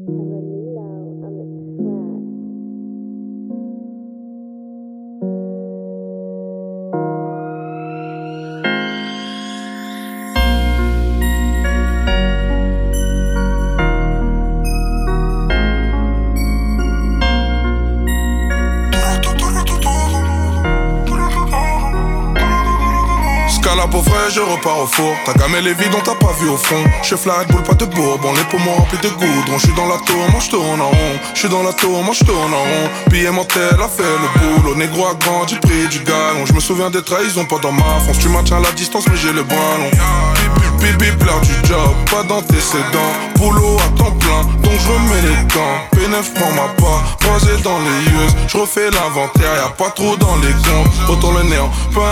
La pauvre frais, je repars au four. Ta gamme elle est vide, on t'a pas vu au fond. Je fly boule, pas de bourbon, les poumons remplis de goudron. J'suis dans la tour, moi j'tourne en rond. J'suis dans la tour, moi j'tourne en rond. Billet mortel a fait le boulot. Négro a grandi, pris du galon. J'me souviens des trahisons pas dans ma France. Tu maintiens la distance, mais j'ai le bras long. Bip bip, l'heure du job, pas d'antécédents. Boulot à temps plein, donc je remets les dents. P9 prend ma part, croisé dans les US. J'refais l'inventaire, y'a pas trop dans les comptes. Autant le néant,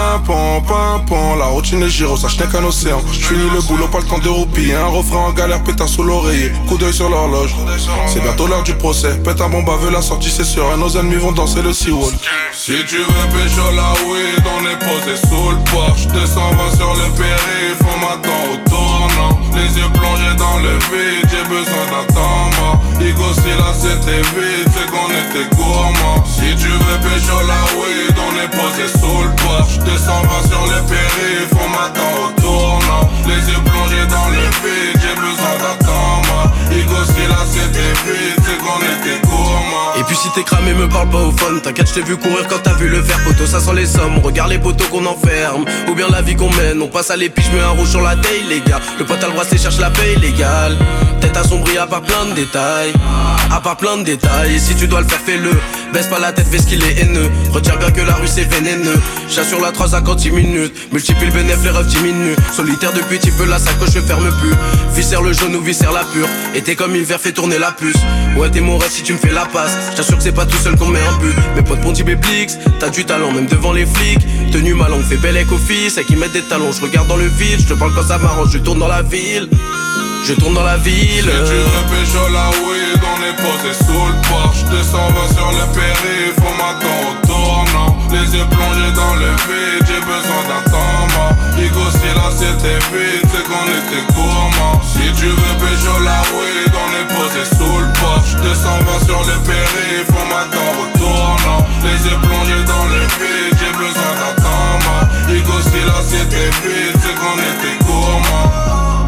pimpon. La routine est gyro, ça n'est qu'un océan. J'finis le boulot, pas le temps de roupiller. Un refrain en galère, pétard sous l'oreiller. Coup d'œil sur l'horloge, c'est bientôt l'heure du procès. Pète un bon baveux, la sortie c'est sûr. Et nos ennemis vont danser le Seawall. Si tu veux pécho la weed, on est posé sous le porche. 220 sur le périph', on m'attend au tournant. Les yeux plongés dans le vide, j'ai besoin d'un temps mort. Igo si là c'était vide, c'est qu'on était gourmand. Si tu veux pécho la weed, on est posé sous le porche. 220 sur le périph', on m'attend au tournant. Les yeux plongés dans le vide, j'ai besoin d'un temps mort. Igo si là c'était vide, c'est qu'on était gourmand. Et puis si t'es cramé, me parle pas au phone. T'inquiète, je t'ai vu courir quand t'as vu le verre. Poteau, ça sent les sommes, regarde les poteaux qu'on enferme. Ou bien la vie qu'on mène, on passe à l'épi, j'mets un rouge sur la taille, les gars. Le pote a le bracelet, cherche la paye légale. Tête assombrie à part plein de détails. À part plein de détails, et si tu dois le faire, fais-le. Baisse pas la tête, fais ce qu'il est haineux. Retiens bien que la rue c'est vénéneux. J'assure la trace à 10 minutes. Multiplie le bénéf, les rêves diminuent. Solitaire depuis petit peu, la sacoche je ferme plus. Viscère le jaune ou viscère la pure. Et t'es comme hiver, fais tourner la puce. Ouais, t'es mon rêve si tu me fais la passe. J'assure que c'est pas tout seul qu'on met un but. Mes potes Ponty Béblix, t'as du talent même devant les flics. Tenue ma langue, fait belle éco-fils. C'est qui mettent des talons, je regarde dans le vide. Je te parle quand ça m'arrange, je tourne dans la ville. Je tourne dans la ville. Si tu veux pécho la weed, on est posé sous le porche. 220 sur le périph', on m'attend au tournant. Les yeux plongés dans le vide, j'ai besoin d'un temps mort. Igo si là c'était vide, c'est qu'on était gourmand. Si tu veux pécho la weed, on est posé sous le porche. 220 sur le périph', on m'attend au tournant. Les yeux plongés dans le vide, j'ai besoin d'un temps mort. Igo si là c'était vide, c'est qu'on était gourmand.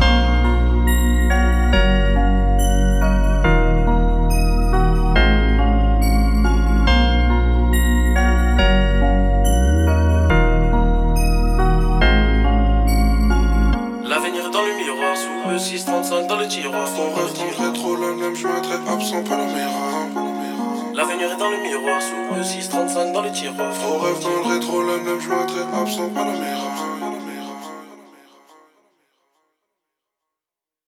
L'avenir est dans le miroir, sous le 635 dans le tiroir. Ton rêve dans le rétro, le même, je mettrai absent, pas la mira. L'avenir est dans le miroir, sous le 635 dans le tiroir. Ton rêve dans le rétro, le même, je mettrai absent, pas la mira.